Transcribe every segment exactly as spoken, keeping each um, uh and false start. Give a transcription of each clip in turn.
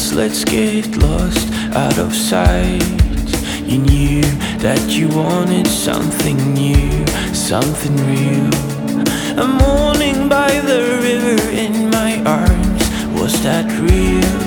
let's, let's get lost out of sight. You knew that you wanted something new, something real. A morning by the river in my arms, was that real?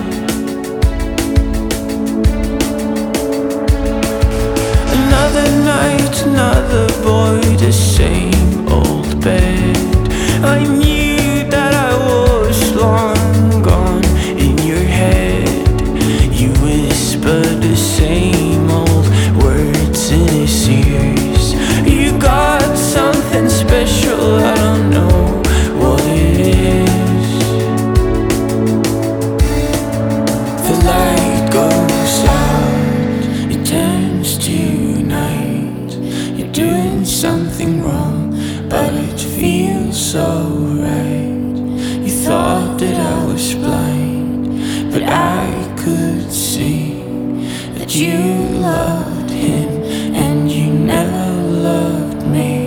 Another night, another boy, the same old bed. I knew that I was long gone in your head. You whispered the same old words in his ears. You got something special, I don't know what it is. The light goes out, it turns to night. You're doing something wrong, but it feels so right. You thought that I was blind, but I could see that you loved him and you never loved me.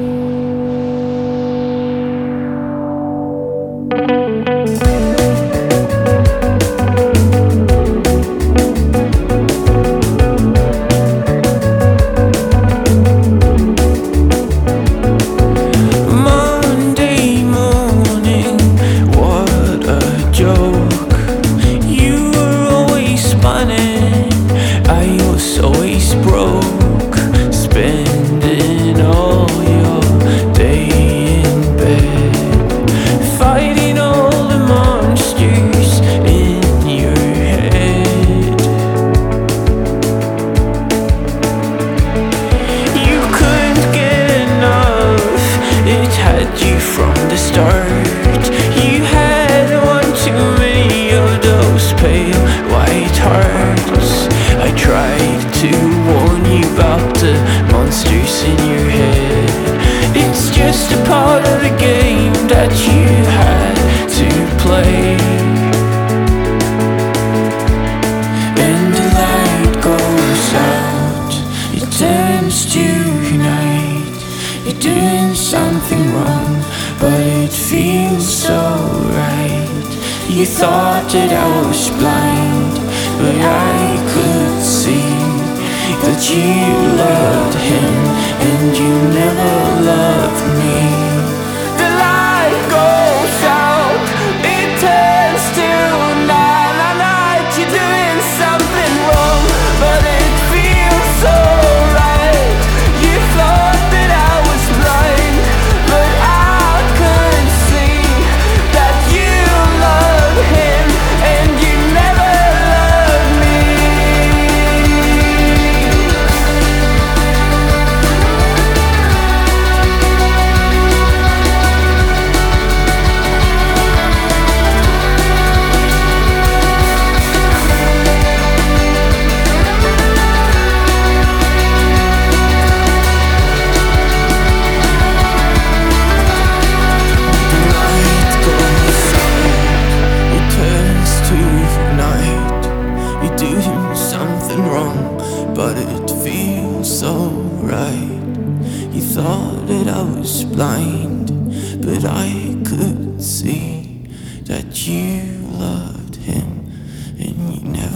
Monday morning, what a joke. You were always funny, I was always broke, spending all your day in bed, fighting all the monsters in your head. You couldn't get enough, it had you from the start. You had one too many of those pale white hearts. I tried to warn you about the monsters in your head. It's just a part of the game that you had to play. And the light goes out, it turns to night. You're doing something wrong, but it feels so right. You thought that I was blind, but I could see that you loved him and you never loved me. The light goes out, it turns to night. night. You're doing something wrong, but it feels so right. You thought that I was blind, but I could see that you loved him and you never loved me. Something wrong, but it feels so right. You thought that I was blind, but I could see that you loved him and you never